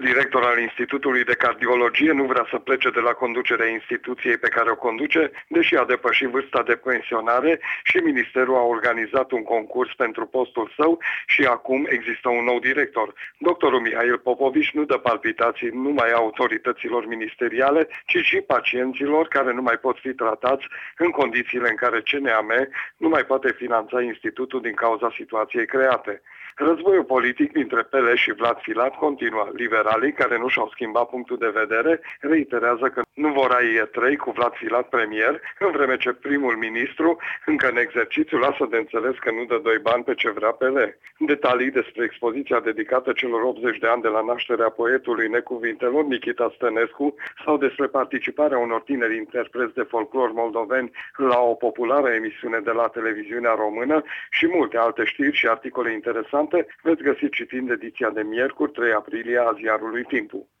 director al Institutului de Cardiologie nu vrea să plece de la conducerea instituției pe care o conduce, deși a depășit vârsta de pensionare și ministerul a organizat un concurs pentru postul său și acum există un nou director. Doctorul Mihail Popovici nu dă palpitații numai autorităților ministeriale, ci și pacienților care nu mai pot fi tratați în condițiile în care CNAM nu mai poate finanța institutul din cauza situației create. Războiul politic dintre PL și Vlad Filat continuă. Liberalii, care nu și-au schimbat punctul de vedere, reiterează că nu vor AI-E3 cu Vlad Filat premier, în vreme ce primul ministru, încă în exercițiu, lasă de înțeles că nu dă doi bani pe ce vrea PL. Detalii despre expoziția dedicată celor 80 de ani de la nașterea poetului necuvintelor Nichita Stănescu sau despre participarea unor tineri interpreți de folclor moldoveni la o populară emisiune de la televiziunea română și multe alte știri și articole interesante veți găsi citind ediția de miercuri, 3 aprilie a ziarului Timpul.